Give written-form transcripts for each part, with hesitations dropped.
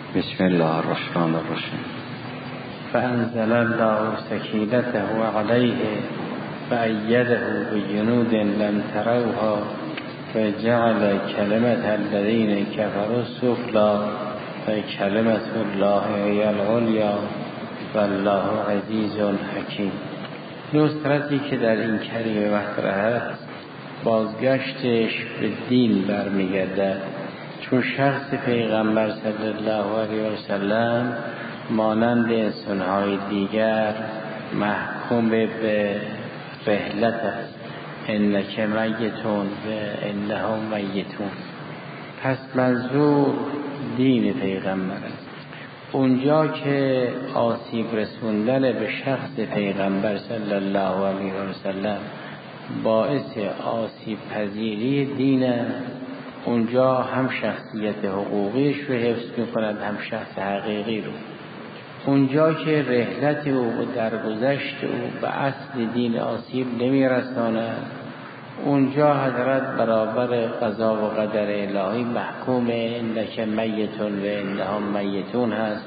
بسم الله الرحمن الرحیم. فأنزل الله سکینته علیه فأیده بجنود لم تروها فجعل کلمة الذین کفروا السفلی فکلمة الله هی العلیا والله عزیز حکیم. نصرتی که در این کلمه مطرح است بازگشتش به دین برمیگردد، چون شخص پیغمبر صلی الله علیه و سلم مانند انسان‌های دیگر محکوم به رحلت است. انک میتون و انهم میتون. پس منظور دین پیغمبر است. اونجا که آسیب رسوندن به شخص پیغمبر صلی الله علیه و سلم باعث آسیب پذیری دین است، اونجا هم شخصیت حقوقیش رو حفظ می‌کند، هم شخص حقیقی رو. اونجا که رحلت او و درگذشت او به اصل دین آسیب نمی‌رساند، اونجا حضرت برابر قضا و قدر الهی محکوم انک میتون و انهم میتون هست.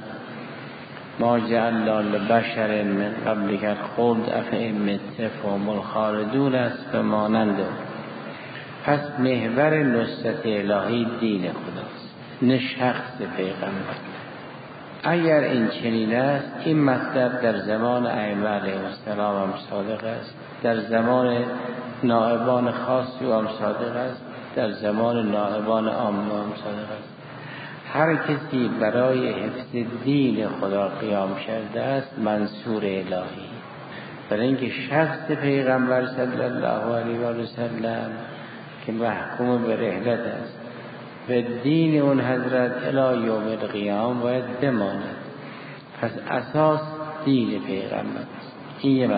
ما جعلنا لبشر من قبلک الخلد افئن مت فهم الخالدون است و ماننده. پس محور نصرت الهی دین خداست، نه شخص پیغمبر. اگر این چنین است، این مطلب در زمان ائمه علیهم السلام هم صادق است، در زمان نائبان خاصی هم صادق است، در زمان نائبان عام هم صادق است. هر کسی برای حفظ دین خدا قیام کرده است منصور الهی. برای اینکه شخص پیغمبر صلی الله علیه و سلم که محکوم به رحلت است و دین اون حضرت الی یوم القیام باید بماند. پس اساس دین پیغمبر است. این یه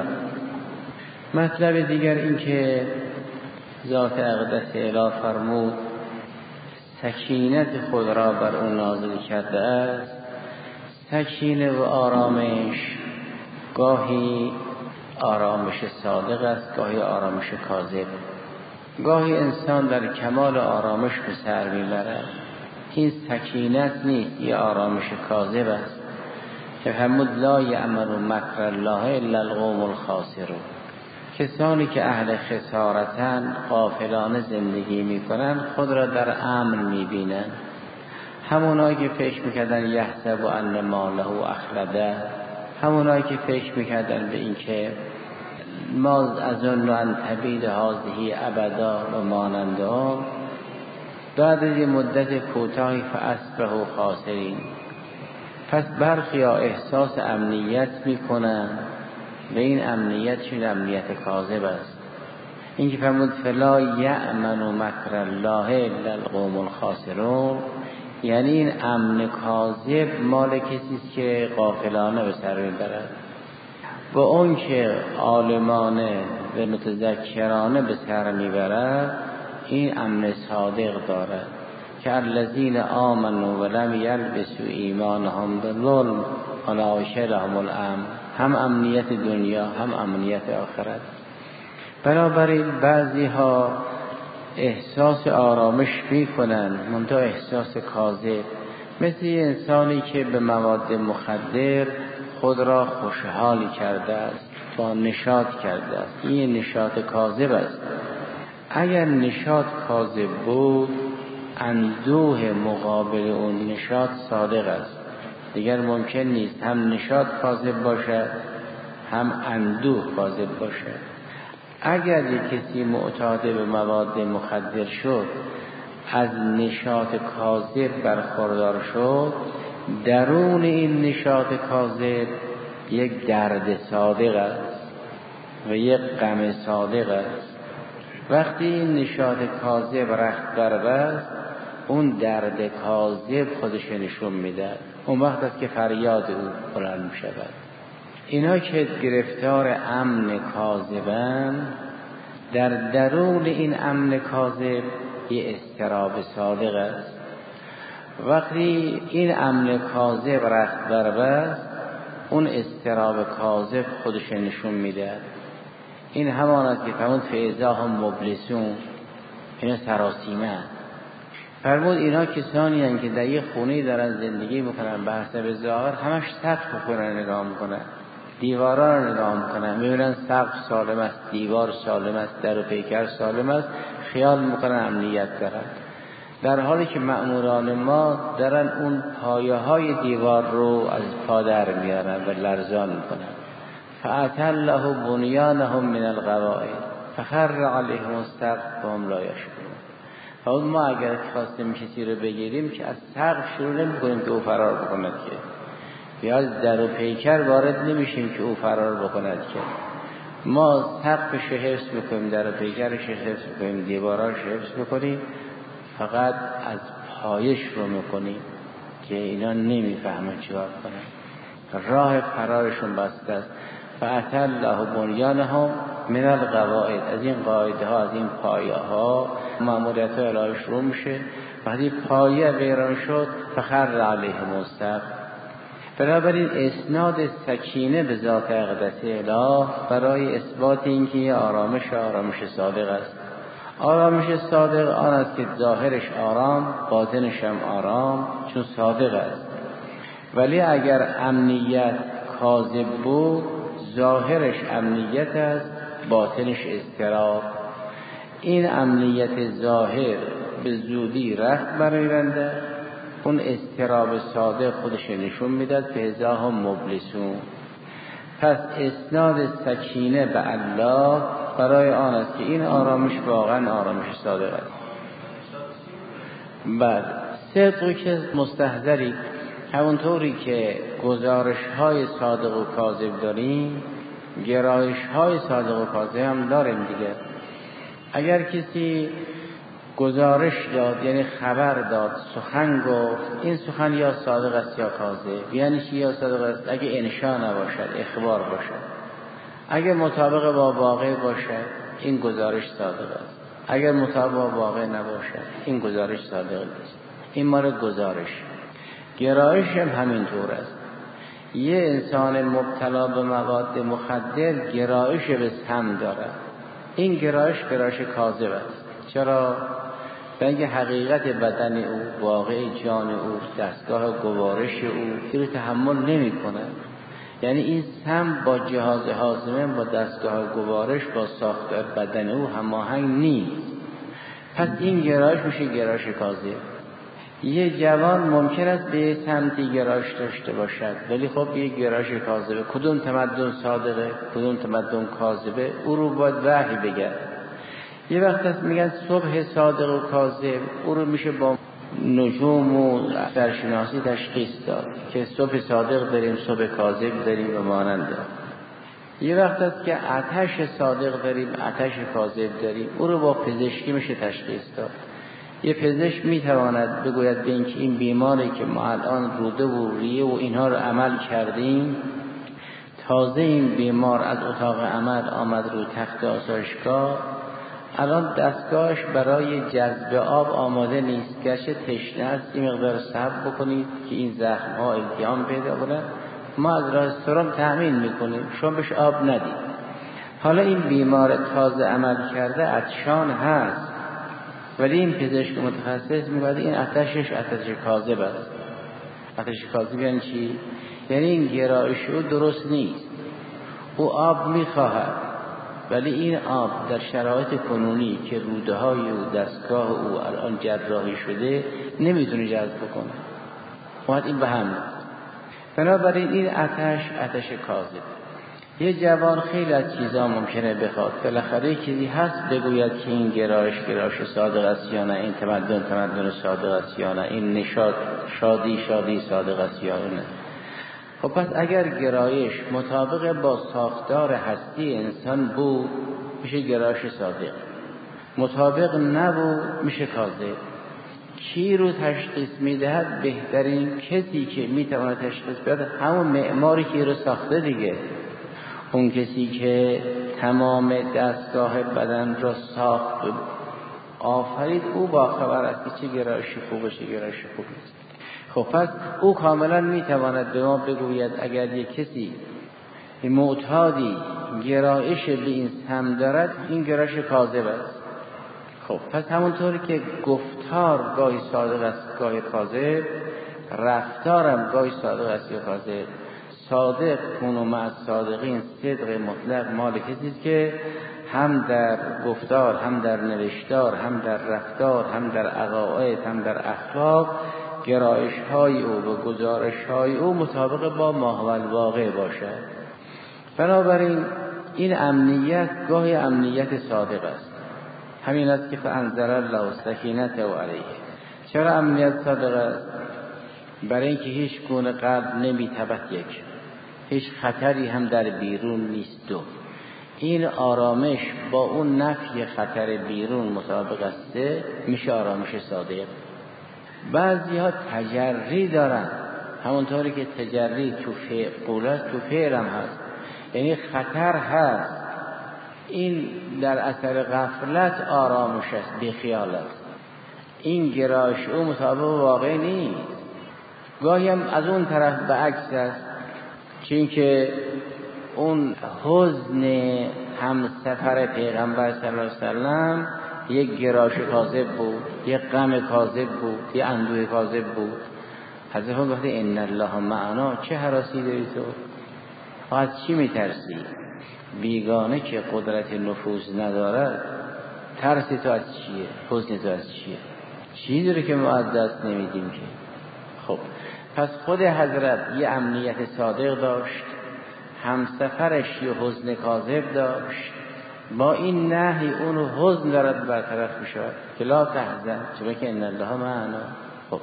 مطلب دیگر این که ذات اقدس اله فرمود سکینت خود را بر اون نازل کرده است. سکینه و آرامش گاهی آرامش صادق است، گاهی آرامش کاذب. گاهی انسان در کمال آرامش به سر میبرد، این سکینت نیست، این آرامش کاذب است که فرمود لا یأمن مکر الله الا القوم الخاسرون. کسانی که اهل خسارتن، غافلانه زندگی میکنن، خود را در امن میبینن. همونایی که فکر میکردن یحسب ان ماله اخلده، همونایی که فکر میکردن به این که ما اظن ان تبید هذه ابدا و ماننده هم، بعد از مدت کوتاهی فاصبحوا خاسرین. پس برخی ها احساس امنیت میکنن و این امنیت چون امنیت کاذب است. این که فرمود فلا یأمن مکر الله الا القوم الخاسرون، یعنی این امن کاذب مال کسی است که غافلانه به سر میبرد، و اون که عالمانه و متذکرانه به سر میبرد این امن صادق دارد که الذین آمنوا ولم یلبسوا ایمانهم بظلم اولئک لهم الامن. هم امنیت دنیا هم امنیت آخرت. بنابراین بعضی ها احساس آرامش میکنن منتها احساس کاذب، مثل انسانی که به مواد مخدر خود را خوشحال کرده است، با نشاط کرده است. این نشاط کاذب است. اگر نشاط کاذب بود، اندوه مقابل اون نشاط صادق است. دیگر ممکن نیست هم نشاط کاذب باشد هم اندوه کاذب باشد. اگر یک کسی معتاد به مواد مخدر شد، از نشاط کاذب برخوردار شد، درون این نشاط کاذب یک درد صادق است و یک غم صادق است. وقتی این نشاط کاذب رخت بربست، اون درد کاذب خودش نشون میده. اون وقت است که فریاد او بلند می شود. اینا که گرفتار امن کاذبن، در درون این امن کاذب یه اضطراب صادق است. وقتی این امن کاذب رخت بربست، اون اضطراب کاذب خودش نشون میده. این همان است که فرمود فاذا هم مبلسون، اینا سراسیمه. فرمود اینا کسانی هستند که در یک خونه دارن زندگی میکنن، به حسب ظاهر همش سقف خونه نگاه میکنن، دیوارا رو نگاه میکنن، میبینن سقف سالم است، دیوار سالم است، در و پیکر سالم است، خیال میکنن امنیت دارن. در حالی که مأموران ما دارن اون پایه های دیوار رو از پا در میارن و لرزان میکنن. فأتله بنیانهم من القواعد فخر علیهم السقف وهم لا یشعرون. فاون ما اگر خواستیم کسی رو بگیریم که از سقف شروع نمی‌کنیم که او فرار بکند که، یا از در و پیکر وارد نمیشیم که او فرار بکند که. ما سقفش رو حفظ بکنیم، در و پیکرش رو حفظ بکنیم، دیواراش رو حفظ بکنیم، فقط از پایش رو میکنیم که اینا نمیفهمن چیکار کنن، راه فرارشون بسته است. فأتله بنیانهم من القواعد، از این قاعده ها، از این پایه ها مأموریت ها الهی شروع میشه. وقتی پایه ویران شد فخر علیهم السقف. بنابراین اسناد سکینه به ذات اقدس اله برای اثبات اینکه یه آرامش صادق است. آرامش صادق آن است که ظاهرش آرام، باطنش هم آرام، چون صادق است. ولی اگر امنیت کاذب بود، ظاهرش امنیت است، باطنش اضطراب. این امنیت ظاهر به زودی رخت برآورده، اون اضطراب صادق خودش نشون میداد که هزاهم مبلسون. پس اسناد سکینه به الله برای آن است که این آرامش واقعا آرامش صادق است. بعد صدقی که مستحضری، همونطوری که گزارش های صادق و کاذب داریم، گرایش های صادق و کاذب هم داریم دیگه. اگر کسی گزارش داد، یعنی خبر داد، سخن گفت، این سخن یا صادق است یا کاذب. یعنی چی یا صادق است؟ اگه انشا نباشد، اخبار باشد. اگه مطابق با واقع باشد، این گزارش صادق است. اگر مطابق با واقع نباشد، این گزارش صادق است. این مال گزارش. گرایش هم همینطور است. یه انسان مبتلا به مواد مخدر گرایش به سم دارد. این گرایش کاذب است. چرا؟ بلکه حقیقت بدن او، واقع جان او، دستگاه گوارش او این رو تحمل نمی کند. یعنی این سم با جهاز هاضمه، با دستگاه گوارش، با ساختار بدن او هماهنگ نیست. پس این گرایش میشه گرایش کاذب. یه جوان ممکن است به سمتی گرایش داشته باشد، ولی خب یه گرایش کاذبه. کدوم تمدن صادقه، کدوم تمدن کاذبه، او رو باید وحی بگرد. یه وقت هست میگن صبح صادق و کاذب، او رو میشه با نجوم و سرشناسی تشخیص داد که صبح صادق داریم، صبح کاذب داریم و مانند. یه وقت هست که آتش صادق داریم، آتش کاذب داریم، او رو با پزشکی میشه تشخیص داد. یه پزشک میتواند بگوید به اینکه این بیماری که ما الان روده و ریه و اینها رو عمل کردیم، تازه این بیمار از اتاق عمل آمد رو تخت آسایشگاه، الان دستگاهش برای جذب آب آماده نیست، گرچه تشنه است، این مقدار صبر بکنید که این زخم ها التیام پیدا کنند، ما از راه سرم تأمین میکنیم، شما بهش آب ندید. حالا این بیمار تازه عمل کرده عطشان هست، ولی این پزشک متخصص میگه این آتشش آتش کاذب است. آتش کاذب یعنی چی؟ یعنی این گرایش او درست نیست. او آب میخواهد، ولی این آب در شرایط کنونی که روده های او، دستگاه او الان جراحی شده، نمیتونه جذب کنه. باید این به هم. بنابراین این آتش کاذب. یه جوان خیلی از چیزا ممکنه بخواد، بالاخره چیزی هست بگوید که این گرایش صادق است یا نه، این تمدن صادق است یا نه، این نشاط شادی صادق است یا نه. خب پس اگر گرایش مطابق با ساختار هستی انسان بود، میشه گرایش صادق. مطابق نبود، میشه کاذب. کی رو تشخیص میدهد؟ بهترین کسی که میتونه تشخیص بده همون معماری که رو ساخته دیگه. اون کسی که تمام دستگاه بدن را ساخت آفرید، او با خبر است که چه گرایشی خوبه چه گرایشی خوب نیست. خب پس او کاملا میتواند به ما بگوید اگر یک کسی معتادی گرایش به این سم دارد، این گرایش کاذب است. خب پس همونطوری که گفتار گفتار گاهی صادق است گاهی کاذب، رفتارم گاهی صادق است یا کاذب. صادق کونوا مع الصادقین، صدق مطلق مال کسی است که هم در گفتار، هم در نوشتار، هم در رفتار، هم در عقاید، هم در اخلاق گرایش های او و گزارش های او مطابق با ما الواقع باشد. بنابراین این امنیت گاهی امنیت صادق است. همین است که فانزل الله سکینته علیه. چرا امنیت صادق است؟ برای اینکه هیچ گونه قلب نمیتپد، یک، هیچ خطری هم در بیرون نیست، دو، این آرامش با اون نفی خطر بیرون مطابق است، میشه آرامش صادق. بعضی ها تجری دارن، همونطوری که تجری تو فعل است تو فعل هم هست، یعنی خطر هست، این در اثر غفلت آرامش است، بیخیال است، این گرایش او مطابق واقع نیست. گاهی هم از اون طرف به عکس است، چون که اون حزن همسفر پیغمبر صلی الله علیه وسلم یک گرایش کاذب بود، یک غم کاذب بود، یک اندوه کاذب بود. حضرت گفته ان الله معنا، چه هراسی داری تو؟ فقط چی میترسی؟ بیگانه که قدرت نفوذ ندارد، ترس تو از چیه؟ حزن تو از چیه؟ چیزی رو که ما از دست نمیدیم که. خب پس خود حضرت یه امنیت صادق داشت، همسفرش یه حزن کاذب داشت، با این نهی اون حزن دارد برطرف میشود که لا تحزن، چون که ان الله معنا. خب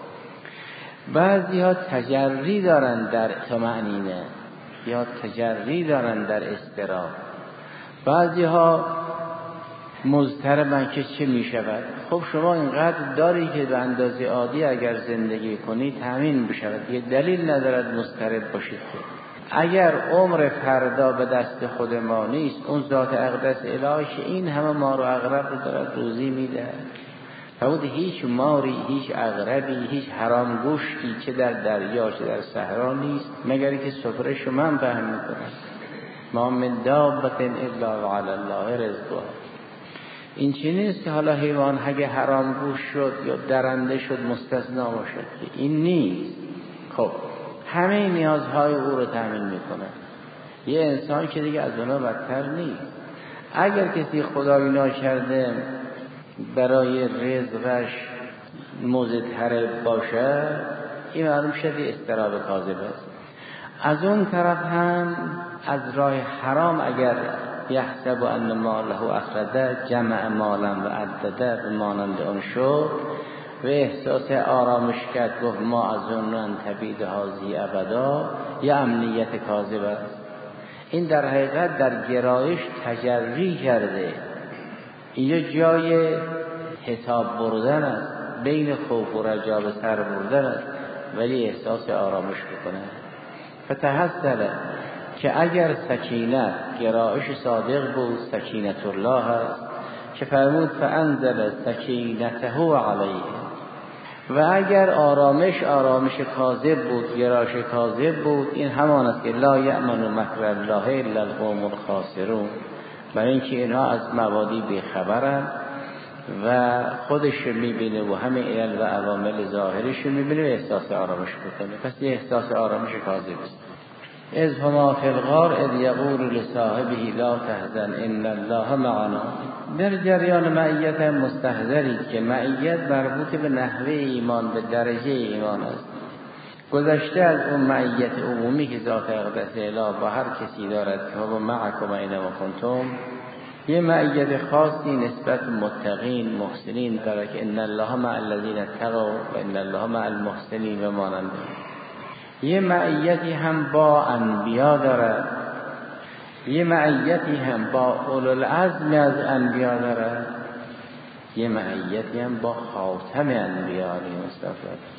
بعضی ها تجری دارن در طمأنینه یا تجری دارن در اضطراب، بعضی ها مضطربن که چه میشود. خب شما اینقدر داری که به اندازه عادی اگر زندگی کنی تامین بشود، یه دلیل ندارد مضطرب باشید. اگر عمر فردا به دست خود ما نیست، اون ذات اقدس الهی این همه مار و عقرب رو دارد روزی میده. فود هیچ ماری، هیچ عقربی، هیچ حرام گوشتی چه در دریا چه در صحرا نیست مگر که سفره شما هم فهم میکنن. ما من دابت الا وعلی الله رزقها. این چی نیست که حالا حیوان اگه حرام گوش شد یا درنده شد مستثنا باشد، این نیست. خب همه نیازهای او رو تامین میکنه. یه انسان که دیگه از اونا بدتر نیست. اگر کسی خدایی ناکرده برای رزقش مضطرب باشه، این معلوم شد یه اضطراب کاذب است. از اون طرف هم از راه حرام اگر یحسب ان ماله اخرجه جمع مالا و عدده به مانند اون شد و احساس آرامش کرد، گفت ما از اون انتبید هازی ابدا، یا امنیت کاذب است. این در حقیقت در گرایش تجری کرده، اینجا جای حساب بردن است، بین خوف و رجا به سر بردن است، ولی احساس آرامش بکنه. فتحصل که اگر سکینت گرایش صادق بود، سکینت الله است که فرمود فانزل سکینته علیه. و اگر آرامش کاذب بود، گرایش کاذب بود، این همان است که لا یأمن مکر الله الا القوم الخاسرون، برای اینکه اینها از مبادی بیخبرن و خودش میبینه و همه علل و عوامل ظاهرش میبینه و احساس آرامش بکنه. پس یه احساس آرامش کاذب است. اذ هما فی الغار اذ یقول لصاحبه لا تحزن ان الله معنا. در جریان معیت مستحضری که معیت مربوط به نحوه ایمان، به درجه ایمان است. گذشته از اون معیت عمومی که ذات اقدس اله با هر کسی دارد که هو معکم اینما کنتم، یه معیت خاصی نسبت متقین محسنین دارد که ان الله مع الذین اتقوا و ان الله مع المحسنین و مانند. یه معیتی هم با انبیا دارد، یه معیتی هم با اولوالعزم از انبیا دارد، یه معیتی هم با خاتم انبیا علیه السلام.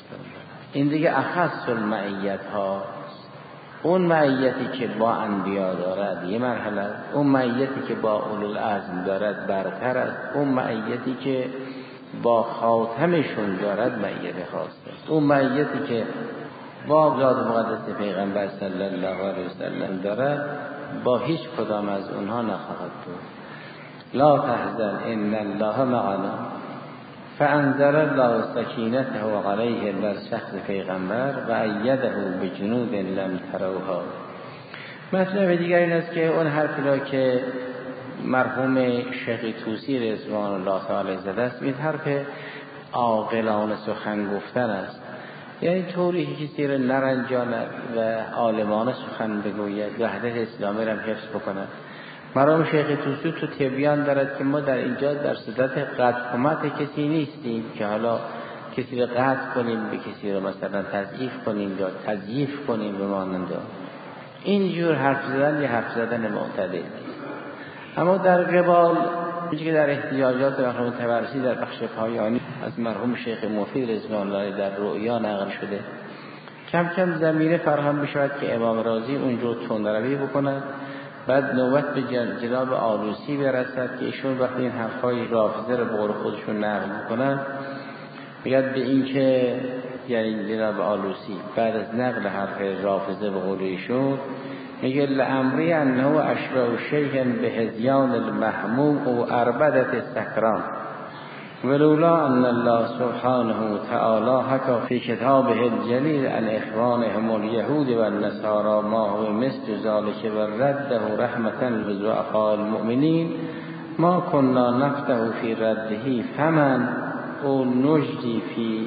این دیگه اخص المعیت ها. اون معیتی که با انبیا دارد یه مرحله، اون معیتی که با اولوالعزم دارد برتر است، اون معیتی که با خاتمشون دارد معیت خاص است. اون معیتی که با ذات مقدس پیغمبر صلی الله علیه وسلم دارد با هیچ کدام از اونها نخواهد بود. لا تحزن ان الله معنا. فانزل الله سکینته علیه در شخص پیغمبر و ایده بجنود لم تروها. مطلب دیگر این است که اون حرفی را که مرحوم شیخ طوسی رضوان الله تعالی زده است، این حرف عاقلانه سخن گفتن است، یعنی طوری که کسی را نرنجاند و عالمانه سخن بگوید، وحدت اسلامی را حفظ بکند. مرحوم شیخ طوسی تو تبیان دارد که ما در اینجا در صدت قطع کمت کسی نیستیم که حالا کسی را قطع کنیم، به کسی را مثلا تضعیف کنیم یا تضعیف کنیم به مانند اینجور حرف زدن، یه حرف زدن معتدل نیست. اما در قبال چیزی که در احتیاجات مرحوم طبرسی در بخش پایانی از مرحوم شیخ مفید رضوان الله در رؤیا نقل شده، کم کم زمینه فراهم بشود که امام رازی اونجا تندروی بکند، بعد نوبت به جناب آلوسی برسد که ایشون وقتی این حرفای رافضه رو به قول خودشون نقل میکنن، بیاد به این که یعنی جناب آلوسی بعد از نقل حرف رافضه به قول ایشون میگه لعمری انه اشبه شیء به هذیان المحموم و اربدت السکران ولولا ان الله سبحانه تعالی حکى فی کتابه الجلیل عن اخوانهم اليهود والنصارى ما هو مثل ذلك ورده رحمة لضعفاء المؤمنین ما كنا نفتح فی رده فمن او نجدی فی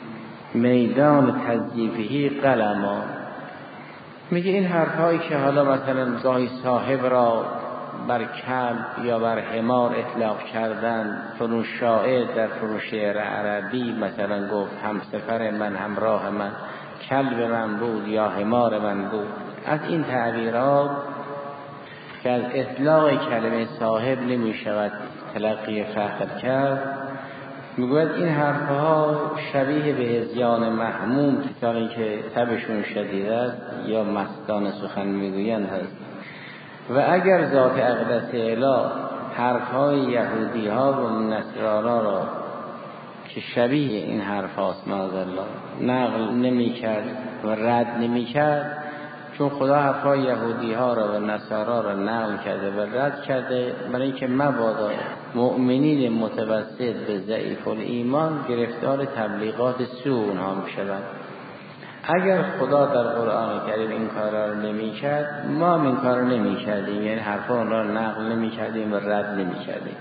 میدان تضعیفه قلما. میگه این حرفایی که حالا مثلا گاهی صاحب را بر کلب یا بر حمار اطلاق کردن، فلان شاعر در فلان شعر عربی مثلا گفت همسفر من، همراه من، کلب من بود یا حمار من بود، از این تعبیرات که از اطلاق کلمه صاحب نمی شود تلقی فخر کرد، میگوید این حرفها شبیه به هذیان محموم کسانی که تبشون شدید است یا مستان سخن میگویند هست. و اگر ذات اقدس اله حرفهای یهودی ها و نصارا را که شبیه این حرف هاست معاذالله نقل نمی کرد و رد نمی کرد، چون خدا حرفهای یهودی ها را و نصارا را نقل کرده و رد کرده برای اینکه مبادا مؤمنین متوسط به ضعیف الایمان گرفتار تبلیغات سوء اونها میشوند. اگر خدا در قرآن کریم این کار را نمی کرد، ما این کار را نمی کردیم، یعنی حرفا را نقل نمی کردیم و رد نمی کردیم،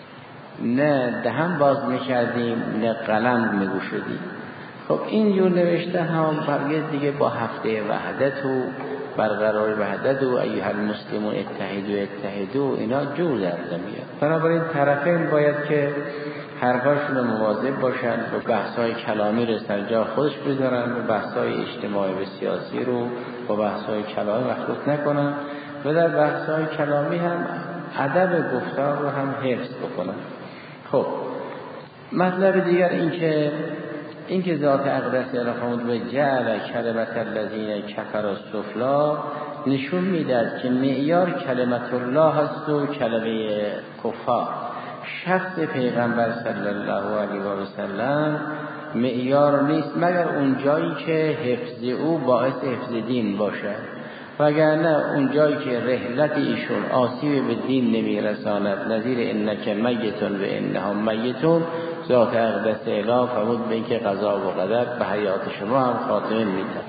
نه دهن باز می کردیم نه قلم می گشودیم. خب این جور نوشته هم برگز دیگه با هفته وحدت و برقرار وحدت و ایها المسلمون اتحدوا اینا جور در میاد. بنابراین طرفین باید که حرفاشون رو مواظب باشن و بحث‌های کلامی رو سر جا خودش بذارن و بحث‌های اجتماعی و سیاسی رو با بحث‌های کلامی مخلوط نکنن و در بحث‌های کلامی هم ادب گفتار رو هم حفظ بکنن. خب مطلب دیگر این که ذات اقدس الهی و جعل کلمت الذین کفروا السفلی نشون میدهد که معیار کلمت الله هست و کلمه کفار. شخص پیغمبر صلی الله علیه و سلم معیار نیست مگر اون جایی که حفظ او باعث حفظ دین باشد، وگرنه اون جایی که رحلت ایشون آسیب به دین نمیرساند، نظیر انک میتون و انهم میتون، ذات اقدس اله فرمود به اینکه قضا و قدر به حیات شما هم خاتمه میده.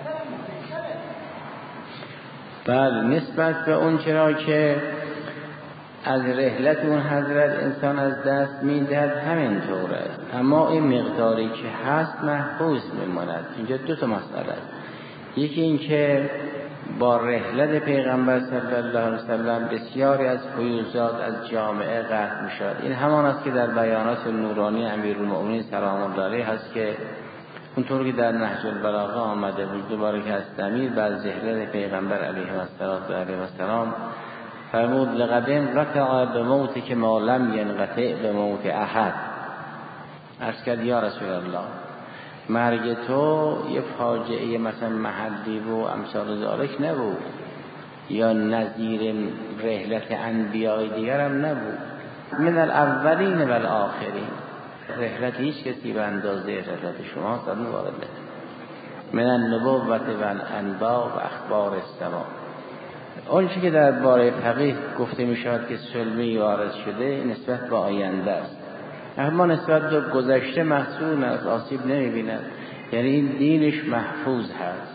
بله نسبت به اون چرا که از رحلت اون حضرت انسان از دست میدهد همینطور است، اما این مقداری که هست محفوظ میماند. اینجا دو تا مسئله است، یکی این که با رحلت پیغمبر صلی الله علیه وسلم بسیاری از فیوضات از جامعه قطع میشود. این همان است که در بیانات نورانی امیرالمؤمنین سلام الله علیه هست که اونطور که در نهج البلاغه آمده بود دوباره که از امیر بعد رحلت پیغمبر علیه السلام فرمود لقد انقطع بموت که ما لم ینقطع بموت احد. عرض کرد یا رسول الله مرگ تو یه فاجعه مثلا محلی و امثال ذالک نبود، یا نظیر رحلت انبیاء دیگر هم نبود، من الاولین و الاخرین. رحلت هیچ کسی به اندازه رحلت شما سرمون وارد نشد. من النبوة و الانباء و اخبار السماء. اون چیزی که در باره فقیه گفته می شود که سلمی وارد شده نسبت به آینده است، اما نسبت به گذشته محصول از آسیب نمی‌بیند، یعنی این دینش محفوظ هست.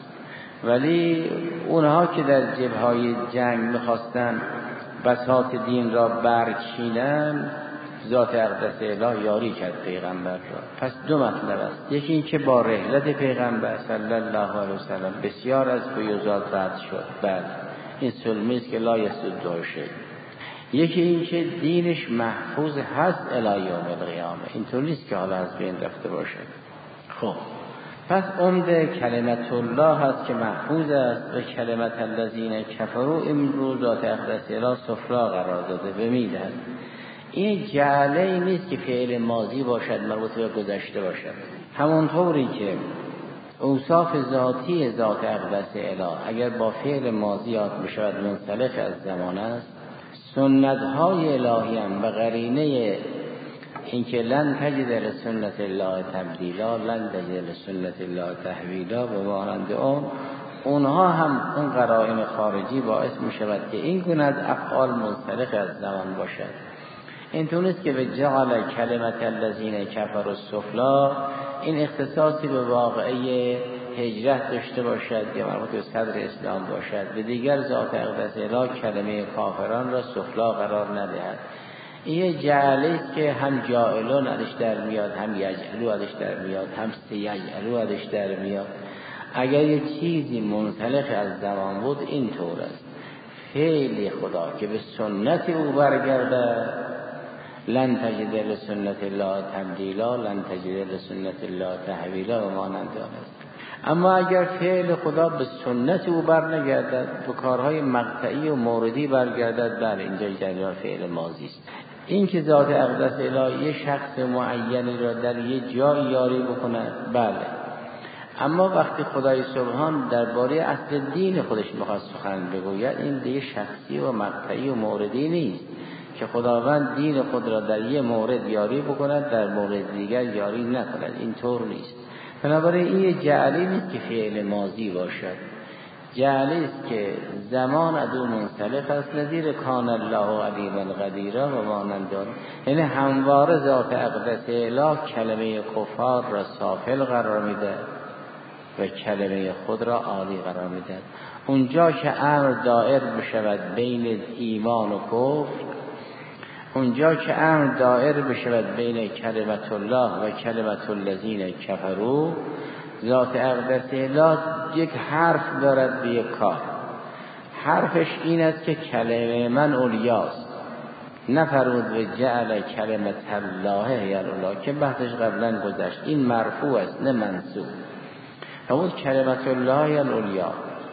ولی اونها که در جبهه‌های جنگ می‌خواستن بساط دین را برچینن، ذات اقدس الهی یاری کرد پیغمبر را. پس دو مطلب است. یکی این که با رحلت پیغمبر صلی الله علیه وسلم بسیار از بیوزات رد شد. بله، این سلمی است که لا یسده شیء. یکی این که دینش محفوظ هست الی یوم القیامه، اینطور نیست که حالا از بین رفته باشد. خب پس عمده کلمت الله هست که محفوظ است و کلمت الذین کفروا امروز ذات اقدس الهی سفلا قرار داده بمیدهد. این جعله نیست که فعل ماضی باشد مربوط به گذشته باشد. همونطوری که اوصاف ذاتی ذات اقدس الهی اگر با فعل ماضی یاد بشود منسلخ از زمان است، سنت های الهی هم به قرینه اینکه لن تجد لسنت الله تبدیلا لن تجد لسنت الله تحویلا و مانند اونها هم اون قرائن خارجی باعث می شود که این گونه از افعال منسلخ از زمان باشد. این نیست که به جعل کلمت الذین کفروا السفلی این اختصاصی به واقعه هجرت داشته باشد یا مربوط به صدر اسلام باشد، به دیگر ذات اقدس الهی کلمه کافران را سفلا قرار ندهد. این جعلی است که هم جاعلون ازش در میاد، هم یجعلو ازش در میاد، هم سیجعلو ازش در میاد. اگر یه چیزی منسلخ از زمان بود این طور است. فعل خدا که به سنت او برگرده لن تجد لسنت الله تبدیلا لن تجد لسنت الله تحویلا و مانند آن است. اما اگر فعل خدا به سنت او برنگردد، به کارهای مقطعی و موردی برگردد، بله اینجا جریان فعل ماضی است. این که ذات اقدس الهی یه شخص معینی را در یه جای یاری بکند، بله. اما وقتی خدای سبحان درباره اصل دین خودش می‌خواد سخن بگوید، این دیگه شخصی و مقطعی و موردی نیست که خداوند دین خود را در یه مورد یاری بکند در مورد دیگر یاری نکند. این طور نیست. بنابراین این جعلی نیست که فعل ماضی باشد، جعلی است که زمان ادو منسلخ است، نظیر کان الله علیما قدیرا و مانند آن. یعنی همواره ذات اقدس الهی کلمه کفار را سافل قرار میده و کلمه خود را عالی قرار میده. اونجا که امر دائر بشود بین ایمان و کفر، اونجا که امر دائر بشود بین کلمت الله و کلمت الذین کفروا، ذات اقدس الهی یک حرف دارد به یک کار. حرفش این است که کلمه من اولیاست، نفرمود و جعل کلمت الله یا الله که بحثش قبلا گذشت. این مرفوع است نه منصوب. همون کلمت الله یا اولیا.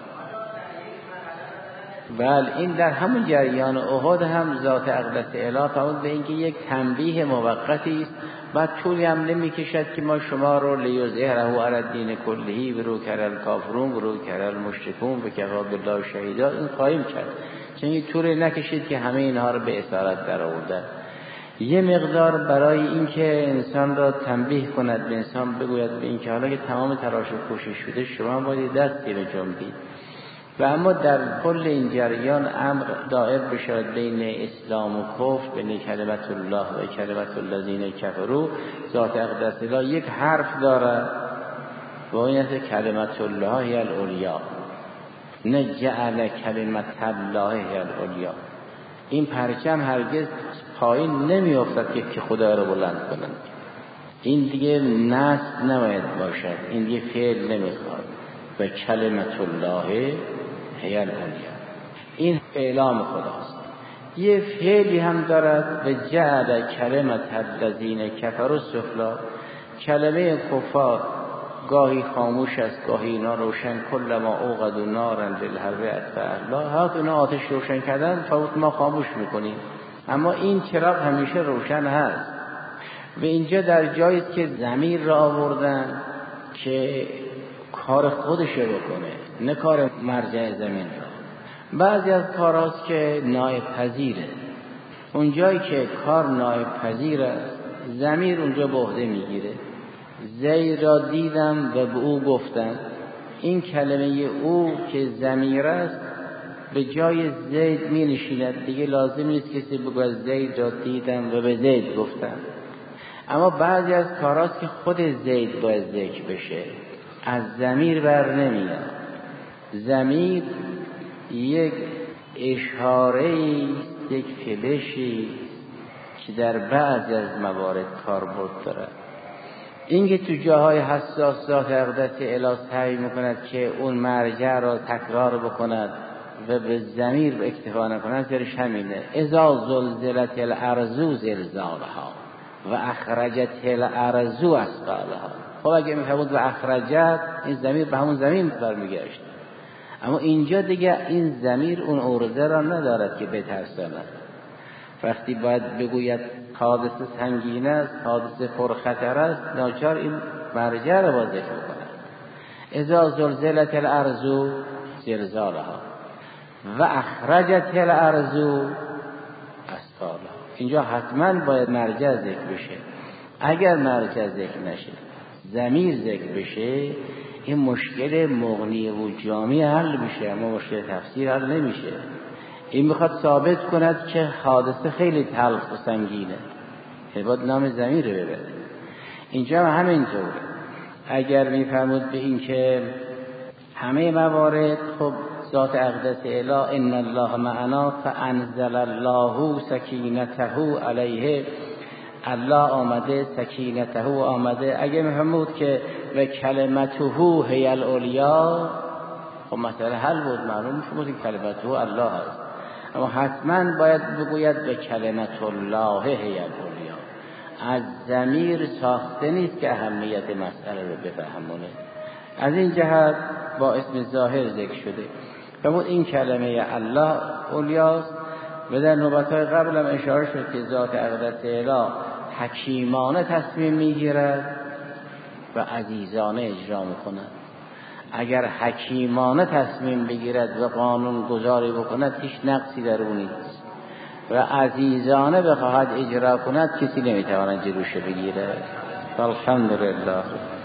بله این در همون جریان احد هم ذات اقدس الهی فرمود به اینکه یک تنبیه موقتی است، بعد طولی هم نمیکشد که ما شما رو لیظهره علی الدین کله برو کرل کافرون برو کرل مشرکون به کفا بالله شهیدا، این قایم کرد. چون این طولی نکشید که همه اینها رو به اسارت در آورده. یه مقدار برای اینکه انسان را تنبیه کند، به انسان بگوید به اینکه حالا که تمام تلاش و کوشش شده شما باید دستی بجنبید. و اما در کل این جریان امر دائر بشود بین اسلام و کفر، بین کلمت الله و کلمت الذین کفروا. ذات اقدس الهی یک حرف دارد و این است کلمت الله هی العلیا، نه جعل کلمت الله هی العلیا. این پرچم هرگز پایین نمی افتد که خدا را بلند کنند. این دیگه نصب نباید باشد، این دیگه فعل نمیخواد. و کلمت الله هی العلیا، این اعلام خداست. یه فعلی هم دارد و جعل کلمت الذین کفروا السفلی. کلمه کفار گاهی خاموش است گاهی اینا روشن. کل ما اوقدوا نارا للحرب اطفأ الله، هات اینا آتش روشن کردن فوت ما خاموش میکنیم، اما این چراغ همیشه روشن هست. و اینجا در جایی است که ضمیر را آوردن که کار خودش رو بکنه، نه کار مرجع زمین را. بعضی از کارهاست که نائب پذیره، اونجایی که کار نائب پذیر است ضمیر اونجا به عهده میگیره. زید را دیدم و به او گفتم، این کلمه او که ضمیر است به جای زید می نشیند، دیگه لازم نیست کسی بگوید زید را دیدم و به زید گفتم. اما بعضی از کاراست که خود زید باید ذکر بشه، از ضمیر بر نمیاد. ضمیر یک اشاره‌ای، یک فلشی که در بعضی از موارد کاربرد دارد. این که تو جاهای حساس ذات اقدس الهی سعی میکند که اون مرجع را تکرار بکند و به ضمیر اکتفا نکند، درش همینه: اذا زلزلت الارض زلزالها و اخرجت الارض اثقالها. خب اگه میفهمود و اخرجت، این ضمیر به همون زمین برمیگشت، اما اینجا دیگه این ضمیر اون عرضه را ندارد که بترساند. وقتی باید بگوید حادثه سنگین است، حادثه پرخطر است، ناچار این مرجع را باید ذکر کند: اذا زلزلت الارض زلزالها و اخرجت الارض اثقالها. اینجا حتما باید مرجع ذکر بشه. اگر مرجع ذکر نشه، ضمیر ذکر بشه، این مشکل مغنی و جامی حل میشه، اما مشکل تفسیر حل نمیشه. این میخواد ثابت کند که حادثه خیلی تلخ و سنگینه، باید نام ضمیر رو ببره. اینجا هم همینطوره. اگر میفرمود به این که همه موارد خب ذات اقدس اله ان الله معنا فانزل الله سکینته علیه، الله آمده، سکینته آمده. اگه میفرمود که و کلمته هی العلیا، خب مسئله حل بود، معلوم شد که کلمته الله هست. اما حتما باید بگوید به کلمت الله هی العلیا. از ضمیر ساخته نیست که اهمیت مسئله رو بفهمونه. از این جهت با اسم ظاهر ذکر شده. فرمود این کلمه الله اولیاست. و در نوبت‌های قبل هم اشاره شد که ذات اقدس اله حکیمانه تصمیم میگیرد و عزیزانه اجرا میکند. اگر حکیمانه تصمیم بگیرد و قانون گذاری بکند، هیچ نقصی در اون نیست، و عزیزانه بخواهد اجرا کند، کسی نمیتواند جلوش بگیرد. الحمدلله.